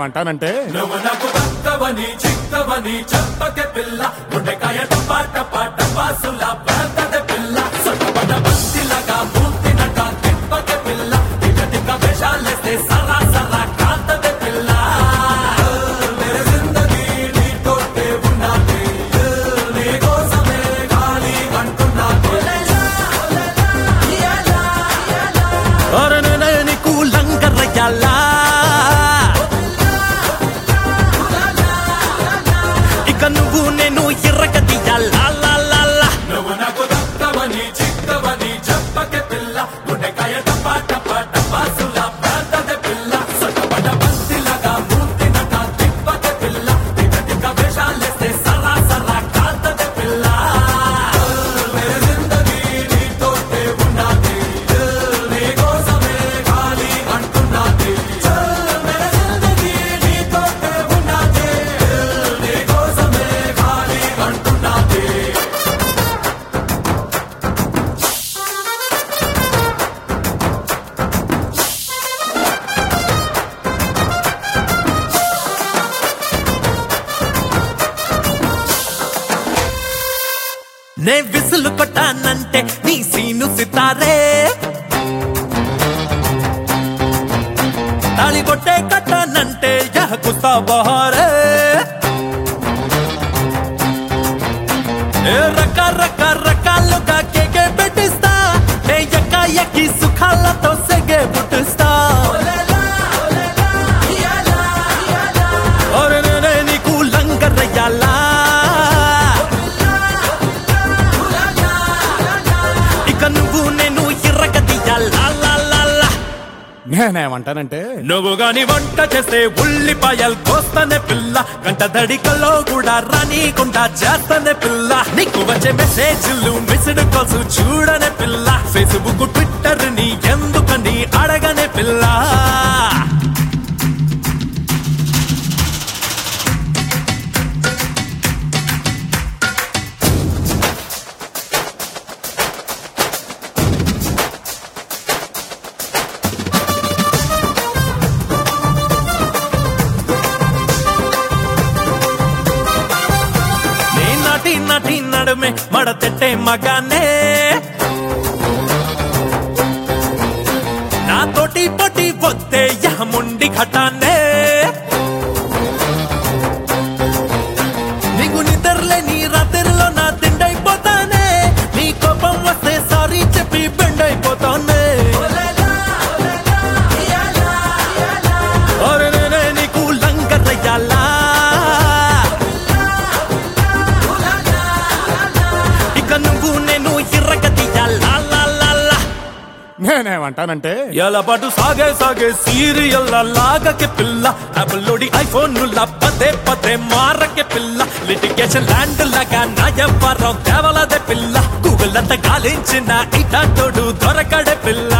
నేనేమంటానంటే నువ్వు నాకు భక్తవని చిత్తవని చెప్పకే పిల్ల గుండెకాయ టపా టపా టపాసుల పేదదే పిల్ల సొట్టపడ బంతిలాగా మూర్తినట తిప్పకే పిల్ల టిక టిక వేషాలేస్తే సరా సరా కాంతదే పిల్ల మేరే జిందగీ నీతోటే ఉన్నది నీ కోసమే గాలి అంటున్నది అరే నేనే నీకు లంగరయ్యాలా ఇక నువ్వు నేను ఎర్రగదియాలా నువ్వు నాకు దత్తవని చిత్తవని చెప్పకే పిల్ల గుండెకాయ టపా టపా టపాసుల పేదదే పిల్ల సొట్టపడ బంతిలాగా మూర్తినట తిప్పకే పిల్ల టిక టిక వేషాలేస్తే సరా సరా కాంతదే పిల్ల మేరే జిందగీ నీతోటే ఉన్నది నీ కోసమే గాలి అంటున్నది మేరే జిందగీ నీతోటే ఉన్నది నీ కోసమే గాలి అంటున్నది నే విసులు కొట్టానంటే నీ సీను సితారే తాళి కొట్టే కట్టానంటే యహకుస్తా బహారే రకాలుగా కేకే పెట్టిస్తా నే ఎక్కి సుఖాలతో సెగే పుట్టిస్తా ఒరే నేనే నీకు లంగరయ్యాలా ఇక నువ్వు నేను ఎర్రగదియాలా నేనేమంటానంటే నువ్వు గాని వంట చేస్తే ఉల్లిపాయలు కోస్తానే పిల్ల గంట దడికల్లో కూడా రానీకుండా చేస్తానే పిల్ల నీకు వచ్చే మెసేజ్లు మిస్డ్ కాల్స్ చూడనే పిల్ల ఫేస్బుక్ ట్విట్టర్ ని ఎందుకని అడగనే పిల్ల నటి నడుమే మడతెట్టే మగానే నాతోటి పొట్టి పొత్తే యహముండి ఘటానే నీకు నిద్రలే నీ రాత్రిలో నా తిండైపోతానే నీ కోపం వస్తే సారీ చెప్పి బెండైపోతానే ఒరే నేనే నీకు లంగరయ్యాలా నువ్వు నేను ఎర్రగదియాలా నేనేమంటానంటే ఎలపాటు సాగే సీరియల్ లాగకే పిల్ల యాపిల్లోడి ఐఫోన్ పదే మారకే పిల్ల లిటిగేషన్ ల్యాండ్ లాగా నా ఎవ్వరం తేవలదే పిల్ల గూగుల్ అంతా గాలించిన ఇటాటోడు దొరకడే పిల్ల